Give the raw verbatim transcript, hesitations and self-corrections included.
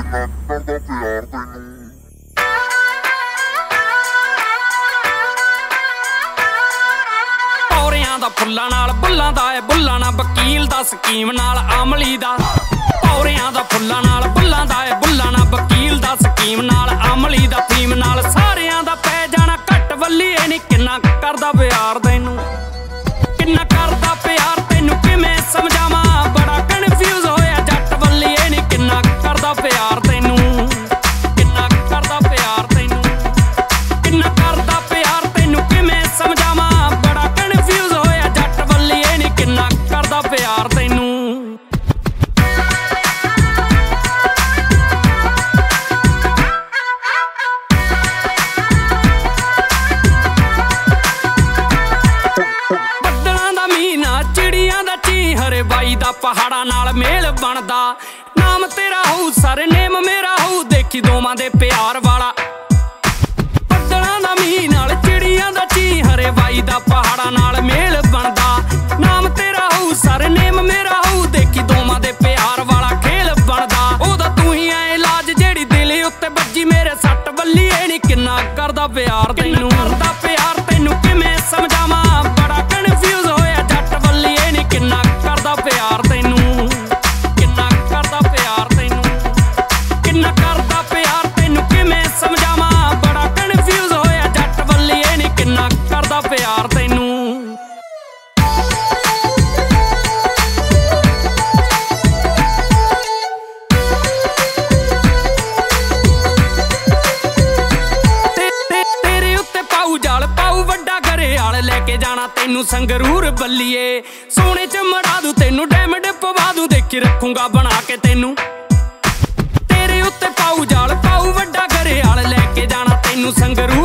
ਕਰਦਾ ਪਿਆਰ ਤੈਨੂੰ। ਪੌਰਿਆਂ ਦਾ ਫੁੱਲਾਂ ਨਾਲ ਬੁੱਲਾਂ ਦਾ ਏ ਬੁੱਲਾਂ ਨਾਲ ਵਕੀਲ ਦਾ ਸਕੀਮ ਨਾਲ ਅਮਲੀ ਦਾ। ਪੌਰਿਆਂ ਦਾ ਫੁੱਲਾਂ ਨਾਲ ਬੁੱਲਾਂ ਦਾ ਏ ਬੁੱਲਾਂ ਨਾਲ ਵਕੀਲ ਦਾ ਸਕੀਮ ਨਾਲ ਅਮਲੀ ਦਾ ਫੀਮ ਨਾਲ ਸਾਰਿਆਂ ਦਾ ਪੈ ਜਾਣਾ ਘੱਟ ਵੱਲੀਏ ਨੀ ਕਿੰਨਾ ਕਰਦਾ ਪਿਆਰ ਤੈਨੂੰ, ਕਿੰਨਾ ਕਰਦਾ ਪਿਆਰ ਤੈਨੂੰ ਕਿਵੇਂ ਸਮਝਾਵਾਂ ਬੜਾ ਕਨਫਿਊਜ਼ ਹੋਇਆ ਜੱਟ ਵੱਲੀਏ ਨੀ ਕਿੰਨਾ ਕਰਦਾ ਪਿਆਰ ਤੈਨੂੰ, ਕਿੰਨਾ ਕਰਦਾ ਪਿਆਰ ਤੈਨੂੰ, ਕਿੰਨਾ ਕਰਦਾ ਪਿਆਰ ਤੈਨੂੰ ਕਿਵੇਂ ਸਮਝਾਵਾਂ ਬੜਾ ਕਨਫਿਊਜ਼ ਹੋਇਆ ਜੱਟ ਵੱਲੀਏ ਨੀ ਕਿੰਨਾ ਕਰਦਾ ਪਿਆਰ ਤੈਨੂੰ। ਚਿੜੀਆਂ ਦਾ ਚੀਹਰੇ ਬਾਈ ਦਾ ਪਹਾੜਾਂ ਨਾਲ ਮੇਲ ਬਣਦਾ, ਨਾਮ ਤੇਰਾ ਹੋਊ ਸਾਰੇ ਨੇਮ ਮੇਰਾ ਹੋਊ ਦੇਖੀ ਦੋਵਾਂ ਦੇ ਪਿਆਰ ਵਾਲਾ। ਬੱਦਲਾਂ ਦਾ ਮੀਂਹ ਨਾਲ ਚਿੜੀਆਂ ਦਾ ਚੀਹਰੇ ਬਾਈ ਦਾ ਪਹਾੜਾਂ ਨਾਲ ਮੇਲ ਬਣਦਾ, ਨਾਮ ਤੇਰਾ ਹੋਊ ਸਾਰੇ ਨੇਮ ਮੇਰਾ ਹੋਊ ਦੇਖੀ ਦੋਵਾਂ ਦੇ ਪਿਆਰ ਵਾਲਾ ਖੇਲ ਬਣਦਾ। ਉਹਦਾ ਤੂੰ ਹੀ ਐ ਇਲਾਜ ਜਿਹੜੀ ਦਿਲ ਉੱਤੇ ਵੱਜੀ ਮੇਰੇ ਸੱਟ ਵੱਲੀਏ ਨੀ ਕਿੰਨਾ ਕਰਦਾ ਪਿਆਰ ਤੈਨੂੰ, ਕਰਦਾ ਪਿਆਰ ਤੈਨੂੰ ਕਿਵੇਂ ਸਮਝਾਵਾਂ ਬੜਾ ਕਨਫਿਊਜ਼ ਹੋਇਆ ਜੱਟ ਵੱਲੀਏ ਨੀ ਕਿੰਨਾ ਕਰਦਾ ਪਿਆਰ ਤੈਨੂੰ, ਕਿੰਨਾ ਕਰਦਾ ਪਿਆਰ ਤੈਨੂੰ, ਕਿੰਨਾ ਕਰਦਾ ਪਿਆਰ ਤੈਨੂੰ ਕਿਵੇਂ ਸਮਝਾਵਾਂ ਬੜਾ ਕਨਫਿਊਜ਼ ਹੋਇਆ ਜੱਟ ਵੱਲੀਏ ਨੀ ਕਿੰਨਾ ਕਰਦਾ ਪਿਆਰ ਤੈਨੂੰ। ਤੇਰੇ ਉੱਤੇ ਪਾਊ ਜਾਲ ਪਾਊ ਵੱਡਾ ਘਰਿਆਲ ਲੈ ਕੇ ਜਾਣਾ ਤੈਨੂੰ ਸੰਗਰੂਰ ਬੱਲੀਏ, ਸੋਨੇ ਚ ਮੜਾ ਦੂ ਤੈਨੂੰ ਡਾਇਮੰਡ ਪਵਾ ਦੂ ਦੇਖੀ ਰੱਖੂੰਗਾ ਬਣਾ ਕੇ ਤੈਨੂੰ। ਤੇਰੇ ਉੱਤੇ ਪਾਊ ਜਾਲ ਪਾਊ ਵੱਡਾ ਘਰਿਆਲ ਲੈ ਕੇ ਜਾਣਾ ਤੈਨੂੰ ਸੰਗਰੂਰ